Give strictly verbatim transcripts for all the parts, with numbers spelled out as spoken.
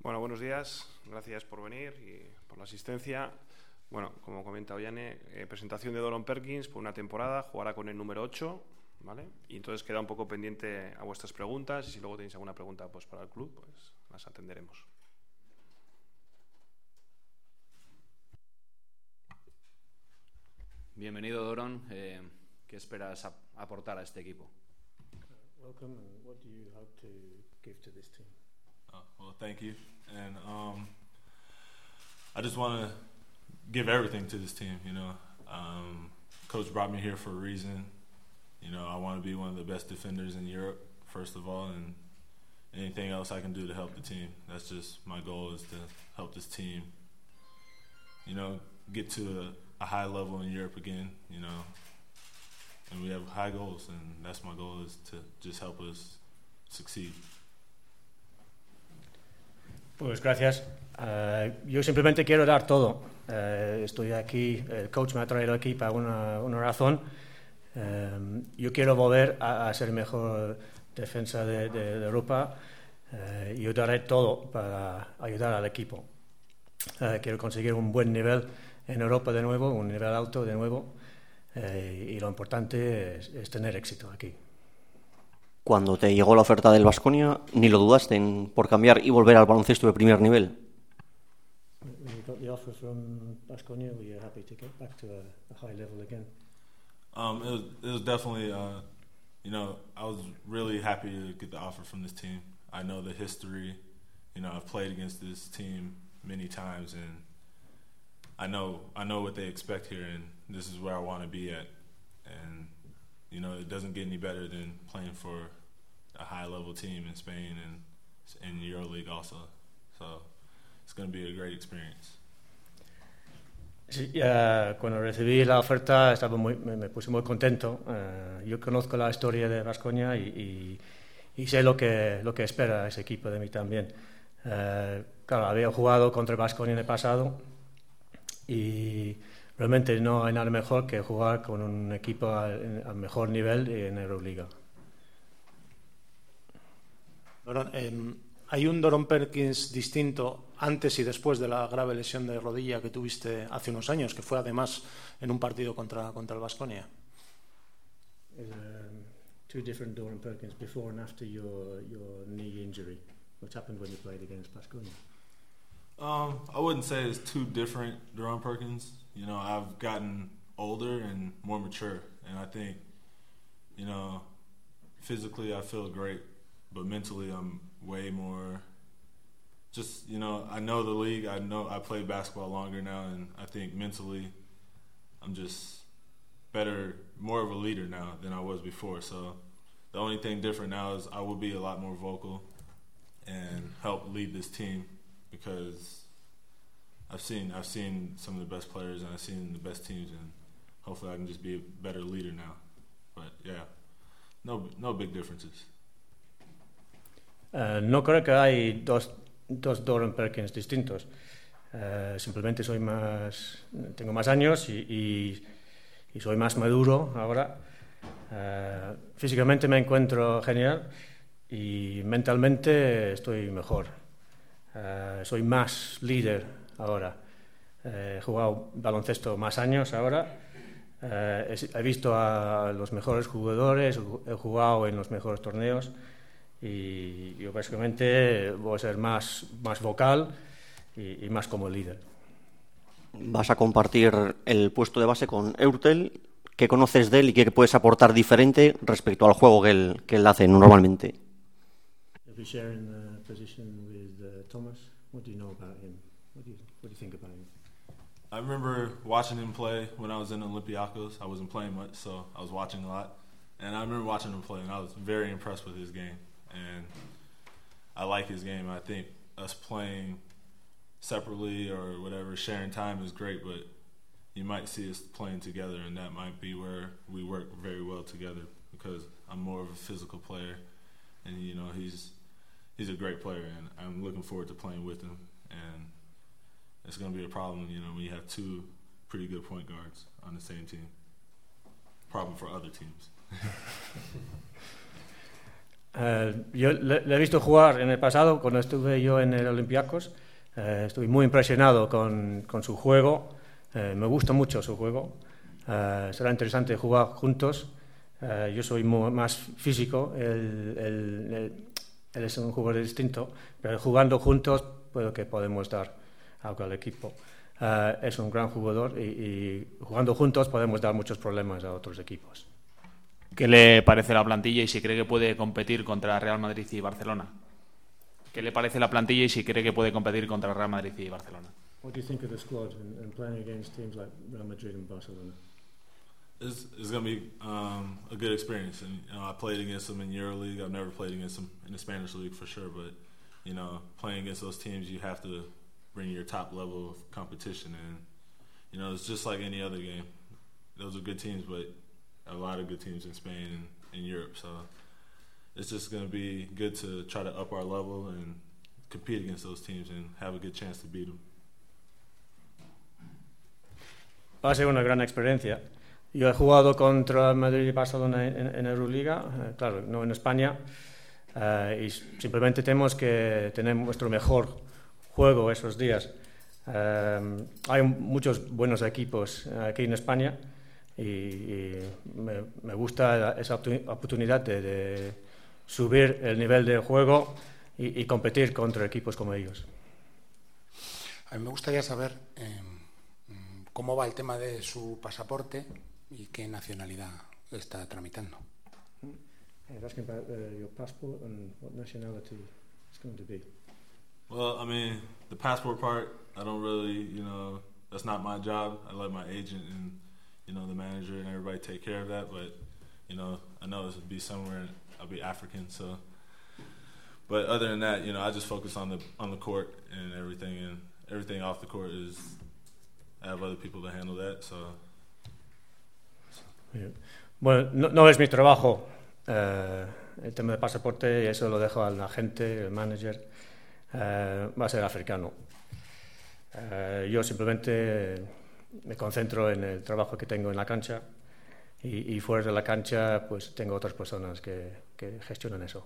Bueno, buenos días. Gracias por venir y por la asistencia. Bueno, como comenta Ollane, eh, presentación de Doron Perkins por una temporada, jugará con el número ocho, ¿vale? Y entonces queda un poco pendiente a vuestras preguntas y si luego tenéis alguna pregunta pues, para el club, pues las atenderemos. Bienvenido, Doron. Eh, ¿Qué esperas ap- aportar a este equipo? Welcome, and what do you hope to give to this team? Uh, well, thank you, and um, I just want to give everything to this team. You know, um, Coach brought me here for a reason. You know, I want to be one of the best defenders in Europe, first of all, and anything else I can do to help the team. That's just my goal, is to help this team. You know, get to a, a high level in Europe again. You know, and we have high goals, and that's my goal, is to just help us succeed. Pues gracias. Uh, yo simplemente quiero dar todo. Uh, estoy aquí, el coach me ha traído aquí para una, una razón. Um, yo quiero volver a, a ser mejor defensa de, de, de Europa uh, y yo daré todo para ayudar al equipo. Uh, quiero conseguir un buen nivel en Europa de nuevo, un nivel alto de nuevo, uh, y lo importante es, es tener éxito aquí. Cuando te llegó la oferta del Baskonia, ni lo dudaste en, por cambiar y volver al baloncesto de primer nivel. When you got the offer from Baskonia, were you happy to get back to a, a high level again? Um, it was it was definitely, uh, you know, I was really happy to get the offer from this team. I know the history, you know, I've played against this team many times, and I know I know what they expect here, and this is where I want to be at. And you know, it doesn't get any better than playing for a high-level team in Spain and in EuroLeague also. So it's going to be a great experience. Sí, uh, cuando recibí la oferta estaba muy, me, me puse muy contento. Uh, yo conozco la historia de Baskonia y, y, y sé lo que, lo que espera ese equipo de mí también. Uh, claro, había jugado contra Baskonia en el pasado y realmente no hay nada mejor que jugar con un equipo al, al mejor nivel en Euroliga. Doron, eh, hay un Doron Perkins distinto antes y después de la grave lesión de rodilla que tuviste hace unos años, que fue además en un partido contra, contra el Baskonia. Um, two different Doron Perkins before and after your, your knee injury. What happened when you played against Baskonia? Um, I wouldn't say it's too different, Doron Perkins. You know, I've gotten older and more mature, and I think, you know, physically I feel great, but mentally I'm way more just, you know, I know the league, I know I play basketball longer now, and I think mentally I'm just better, more of a leader now than I was before. So the only thing different now is I will be a lot more vocal and help lead this team, because I've seen I've seen some of the best players and I've seen the best teams, and hopefully I can just be a better leader now. But yeah, no no big differences. Uh, no creo que hay dos, dos Doron Perkins distintos. Uh, simplemente soy más, tengo más años y, y, y soy más maduro ahora. Uh, físicamente me encuentro genial y mentalmente estoy mejor. Uh, soy más líder ahora. Uh, he jugado baloncesto más años ahora. Uh, he, he visto a los mejores jugadores, he jugado en los mejores torneos. Y yo básicamente voy a ser más, más vocal y, y más como líder. Vas a compartir el puesto de base con Eurtel. ¿Qué conoces de él y qué puedes aportar diferente respecto al juego que él, que él hace normalmente? If you share in the position with uh, Thomas, what do you know about him? What do you, what do you think about him? I remember watching him play when I was in Olympiacos. I wasn't playing much, so I was watching a lot. And I remember watching him play, and I was very impressed with his game. And I like his game. I think us playing separately or whatever, sharing time is great, but you might see us playing together, and that might be where we work very well together, because I'm more of a physical player, and you know he's he's a great player, and I'm looking forward to playing with him. And it's going to be a problem, you know, when you have two pretty good point guards on the same team. Problem for other teams. Uh, yo le, le he visto jugar en el pasado, cuando estuve yo en el Olympiacos. Uh, estoy muy impresionado con, con su juego. Uh, me gusta mucho su juego. Uh, será interesante jugar juntos. Uh, yo soy muy, más físico, él, él, él, él es un jugador distinto, pero jugando juntos puedo que podemos dar algo al equipo. Uh, es un gran jugador y, y jugando juntos podemos dar muchos problemas a otros equipos. ¿Qué le parece la plantilla y si cree que puede competir contra Real Madrid y Barcelona? ¿Qué le parece la plantilla y si cree que puede competir contra Real Madrid y Barcelona? What do you think of the squad and, and playing against teams like Real Madrid and Barcelona? It's, it's going to be um, a good experience. And you know, I played against them in EuroLeague. I've never played against them in the Spanish league for sure. But you know, playing against those teams, you have to bring your top level of competition. And you know, it's just like any other game. Those are good teams, but a lot of good teams in Spain and in Europe. So it's just going to be good to try to up our level and compete against those teams and have a good chance to beat them. Va a ser una gran experiencia. Yo he jugado contra Madrid y Barcelona en, en Euroliga, eh, claro, no en España, eh, y simplemente tenemos que tener nuestro mejor juego esos días. Eh, hay muchos buenos equipos aquí en España y, y me, me gusta esa oportunidad de, de subir el nivel de juego y, y competir contra equipos como ellos. A mí me gustaría saber eh, cómo va el tema de su pasaporte y qué nacionalidad está tramitando. I'm asking about uh, your passport and what nationality it's going to be. Well, I mean, the passport part, I don't really, you know, that's not my job. I let my agent and, you know, the manager and everybody take care of that. But, you know, I know this would be somewhere, I'll be African, so. But other than that, you know, I just focus on the on the court and everything, and everything off the court is, I have other people to handle that, so. Bueno, no, no es mi trabajo eh, el tema del pasaporte, y eso lo dejo al agente, el manager. Eh, va a ser africano. Eh, yo simplemente me concentro en el trabajo que tengo en la cancha y, y fuera de la cancha pues tengo otras personas que, que gestionan eso.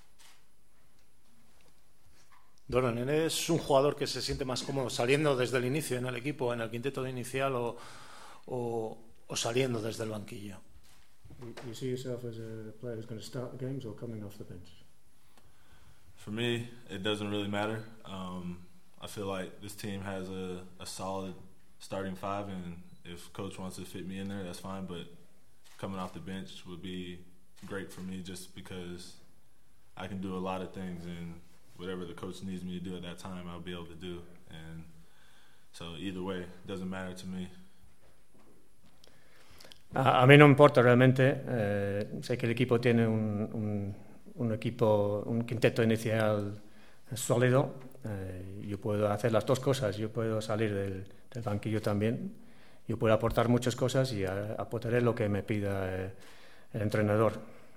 Doran, ¿eres un jugador que se siente más cómodo saliendo desde el inicio en el equipo, en el quinteto de inicial o, o, o saliendo desde el banquillo? You see yourself as a player who's going to start games or coming off the bench? For me, it doesn't really matter. Um, I feel like this team has a, a solid starting five, and if coach wants to fit me in there, that's fine. But coming off the bench would be great for me, just because I can do a lot of things, and whatever the coach needs me to do at that time, I'll be able to do. And so either way, it doesn't matter to me. A, a mí no me importa realmente. Eh, sé que el equipo tiene un, un, un equipo, un quinteto inicial sólido. Eh, yo puedo hacer las dos cosas. Yo puedo salir del, del banquillo también. Yo puedo aportar muchas cosas y a, aportaré lo que me pida eh, el entrenador.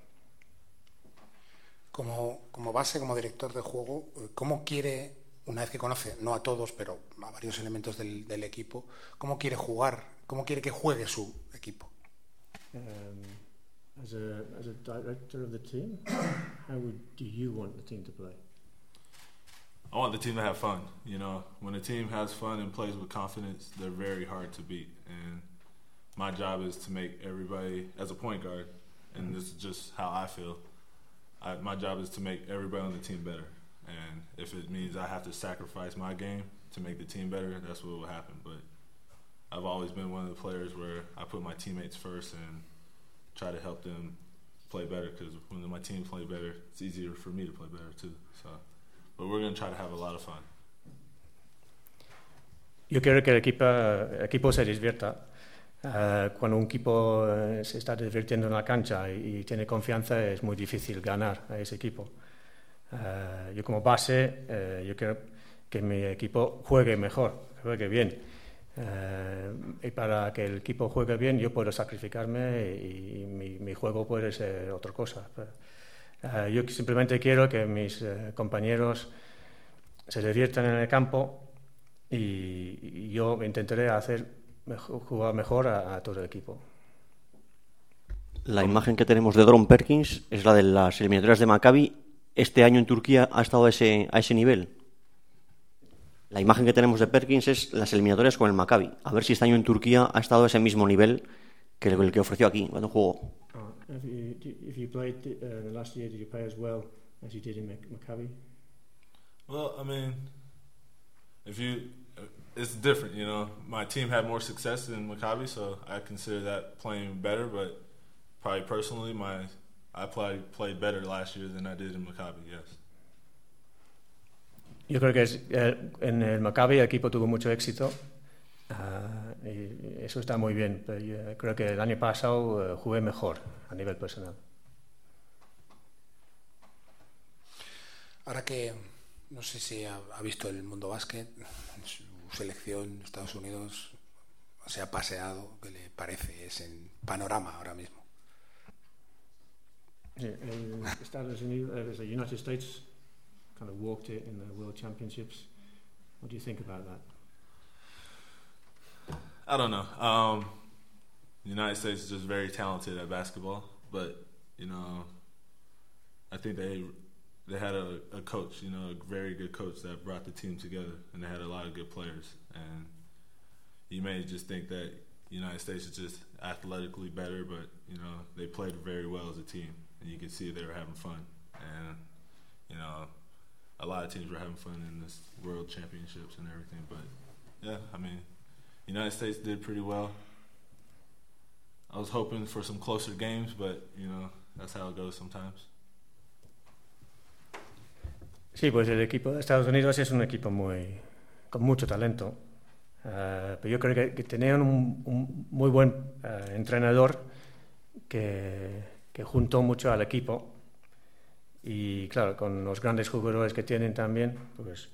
Como, como base, como director de juego, ¿cómo quiere, una vez que conoce, no a todos, pero a varios elementos del, del equipo, cómo quiere jugar, cómo quiere que juegue su equipo? Um, as a as a director of the team, how would, do you want the team to play? I want the team to have fun. You know, when a team has fun and plays with confidence, they're very hard to beat. And my job is to make everybody, as a point guard, and this is just how I feel, I, my job is to make everybody on the team better. And if it means I have to sacrifice my game to make the team better, that's what will happen. But I've always been one of the players where I put my teammates first and try to help them play better, because when my team play better, it's easier for me to play better too. So, but we're going to try to have a lot of fun. Yo quiero que el equipo, el equipo se divierta. Uh, cuando un equipo uh, se está divirtiendo en la cancha y, y tiene confianza, es muy difícil ganar a ese equipo. Uh, yo como base, uh, yo quiero que mi equipo juegue mejor, juegue bien. Uh, y para que el equipo juegue bien, yo puedo sacrificarme y, y mi, mi juego puede ser otra cosa. Uh, yo simplemente quiero que mis uh, compañeros se diviertan en el campo y, y yo intentaré hacer mejor, jugar mejor a, a todo el equipo. La imagen que tenemos de Doron Perkins es la de las eliminatorias de Maccabi. ¿Este año en Turquía ha estado a ese, a ese nivel? La imagen que tenemos de Perkins es las eliminatorias con el Maccabi. A ver si este año en Turquía ha estado a ese mismo nivel que el que ofreció aquí cuando jugó. Uh, if you, if you played uh, the last year, did you play as well as you did in Maccabi? Well, I mean, if you, it's different, you know. My team had more success than Maccabi, so I consider that playing better. But probably personally, my I played played better last year than I did in Maccabi. Yes. Yo creo que es, eh, en el Maccabi el equipo tuvo mucho éxito. Uh, y eso está muy bien, pero yo creo que el año pasado uh, jugué mejor a nivel personal. Ahora que no sé si ha, ha visto el mundo básquet, su selección de Estados Unidos, se ha paseado, ¿qué le parece ese panorama ahora mismo? Sí, el Estados Unidos, uh, the United States kind of walked it in the World Championships. What do you think about that? I don't know. Um, the United States is just very talented at basketball, but you know, I think they they had a, a coach, you know, a very good coach that brought the team together, and they had a lot of good players. And you may just think that the United States is just athletically better, but you know, they played very well as a team, and you could see they were having fun. And you know, a lot of teams were having fun in this World Championships and everything. But yeah, I mean, United States did pretty well. I was hoping for some closer games, but you know, that's how it goes sometimes. Sí, pues el equipo de Estados Unidos es un equipo muy con mucho talento. Uh, pero yo creo que, que tenían un, un muy buen uh, entrenador que, que juntó mucho al equipo. Y claro, con los grandes jugadores que tienen también, pues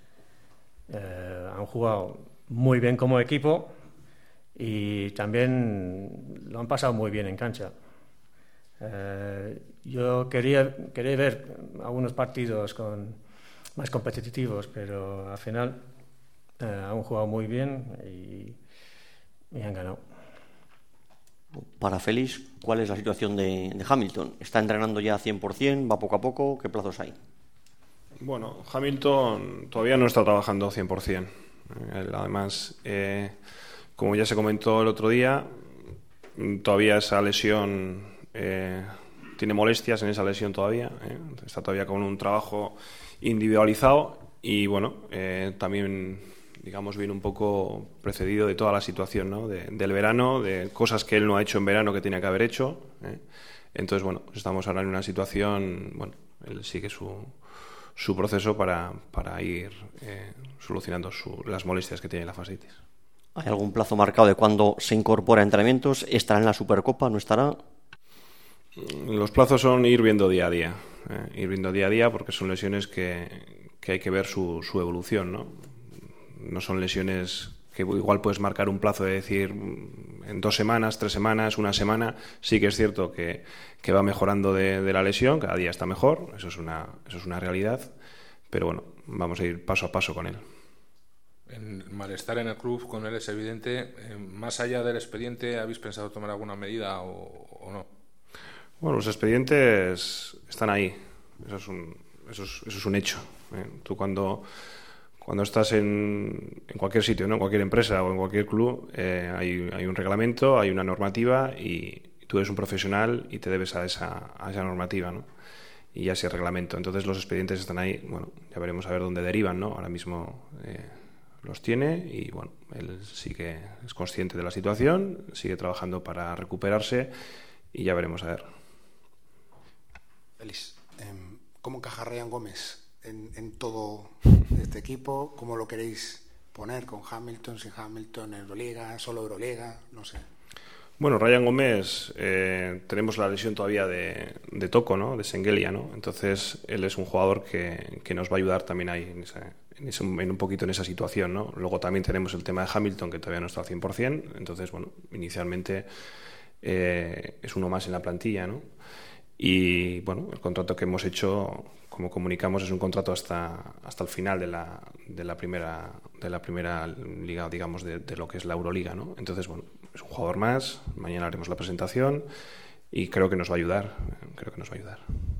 uh, han jugado muy bien como equipo. Y también lo han pasado muy bien en cancha. Eh, yo quería, quería ver algunos partidos con, más competitivos, pero al final eh, han jugado muy bien y, y han ganado. Para Félix, ¿cuál es la situación de, de Hamilton? ¿Está entrenando ya cien por ciento? ¿Va poco a poco? ¿Qué plazos hay? Bueno, Hamilton todavía no está trabajando cien por ciento. Eh, además... Eh, Como ya se comentó el otro día, todavía esa lesión, eh, tiene molestias en esa lesión todavía, eh, está todavía con un trabajo individualizado y bueno, eh, también digamos viene un poco precedido de toda la situación, ¿no? de, del verano, de cosas que él no ha hecho en verano que tenía que haber hecho. Eh. Entonces bueno, estamos ahora en una situación, bueno, él sigue su, su proceso para, para ir eh, solucionando su, las molestias que tiene la fascitis. ¿Hay algún plazo marcado de cuándo se incorpora a entrenamientos? ¿Estará en la Supercopa? ¿No estará? Los plazos son ir viendo día a día, eh, ir viendo día a día porque son lesiones que, que hay que ver su, su evolución, ¿no? No son lesiones que igual puedes marcar un plazo de decir en dos semanas, tres semanas, una semana. Sí que es cierto que, que va mejorando de, de la lesión, cada día está mejor, eso es una, eso es una realidad, pero bueno, vamos a ir paso a paso con él. El malestar en el club con él es evidente. Eh, más allá del expediente, ¿habéis pensado tomar alguna medida o, o no? Bueno, los expedientes están ahí. Eso es un, eso es, eso es un hecho. ¿eh? Tú cuando, cuando estás en, en cualquier sitio, ¿no? En cualquier empresa o en cualquier club, eh, hay, hay un reglamento, hay una normativa y tú eres un profesional y te debes a esa, a esa normativa, ¿no? Y a ese reglamento. Entonces los expedientes están ahí. Bueno, ya veremos a ver dónde derivan, ¿no? Ahora mismo... Eh, los tiene y bueno, él sí que es consciente de la situación, sigue trabajando para recuperarse y ya veremos a ver. Félix, ¿cómo encaja Ryan Gómez en, en todo este equipo? ¿Cómo lo queréis poner con Hamilton, sin Hamilton, Euroliga, solo Euroliga? No sé. Bueno, Ryan Gómez, eh, tenemos la lesión todavía de, de Tocco, ¿no? De Senghelia, ¿no? Entonces él es un jugador que, que nos va a ayudar también ahí en, esa, en, ese, en un poquito en esa situación, ¿no? Luego también tenemos el tema de Hamilton, que todavía no está al cien por ciento, entonces bueno, inicialmente eh, es uno más en la plantilla, ¿no? Y bueno, el contrato que hemos hecho, como comunicamos, es un contrato hasta hasta el final de la de la primera de la primera liga, digamos, de, de lo que es la Euroliga, ¿no? Entonces bueno, es un jugador más. Mañana haremos la presentación y creo que nos va a ayudar, creo que nos va a ayudar.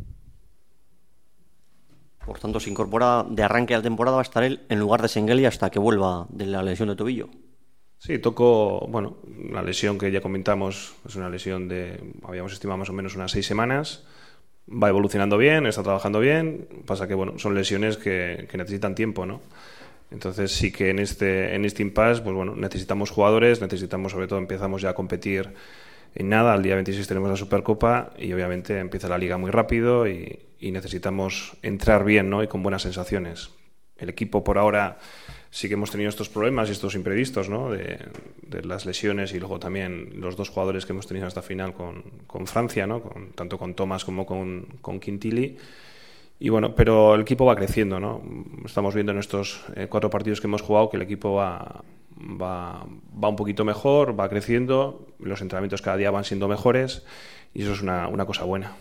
Por tanto, se incorpora de arranque a la temporada, va a estar él en lugar de Sengeli hasta que vuelva de la lesión de tobillo. Sí, tocó, bueno, la lesión que ya comentamos, es una lesión de, habíamos estimado más o menos unas seis semanas, va evolucionando bien, está trabajando bien, pasa que, bueno, son lesiones que, que necesitan tiempo, ¿no? Entonces sí que en este, en este impasse, pues bueno, necesitamos jugadores, necesitamos, sobre todo, empezamos ya a competir en nada, el día veintiséis tenemos la Supercopa y obviamente empieza la Liga muy rápido y, y necesitamos entrar bien, ¿no? Y con buenas sensaciones. El equipo por ahora sí que hemos tenido estos problemas y estos imprevistos, ¿no? de, de las lesiones y luego también los dos jugadores que hemos tenido hasta final con, con Francia, ¿no? Con, tanto con Thomas como con, con Quintili. Y bueno, pero el equipo va creciendo, ¿no? Estamos viendo en estos eh, cuatro partidos que hemos jugado que el equipo va, va, va un poquito mejor, va creciendo, los entrenamientos cada día van siendo mejores y eso es una, una cosa buena.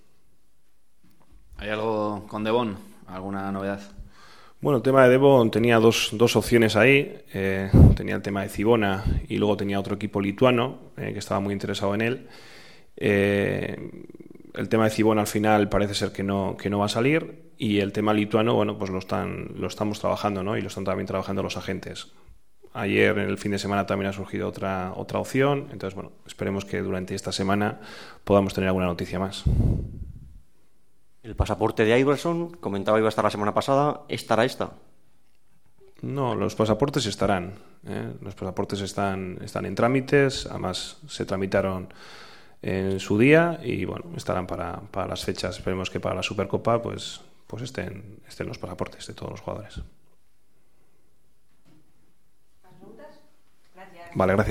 ¿Hay algo con Devon? ¿Alguna novedad? Bueno, el tema de Devon tenía dos, dos opciones ahí. Eh, tenía el tema de Cibona y luego tenía otro equipo lituano eh, que estaba muy interesado en él. Eh, el tema de Cibona al final parece ser que no, que no va a salir y el tema lituano, bueno, pues lo, están, lo estamos trabajando, ¿no? Y lo están también trabajando los agentes. Ayer, en el fin de semana, también ha surgido otra, otra opción. Entonces, bueno, esperemos que durante esta semana podamos tener alguna noticia más. El pasaporte de Iverson, comentaba iba a estar la semana pasada, ¿estará esta? No, los pasaportes estarán. ¿eh? Los pasaportes están, están en trámites, además se tramitaron en su día y bueno, estarán para, para las fechas. Esperemos que para la Supercopa pues, pues estén, estén los pasaportes de todos los jugadores. Vale, gracias.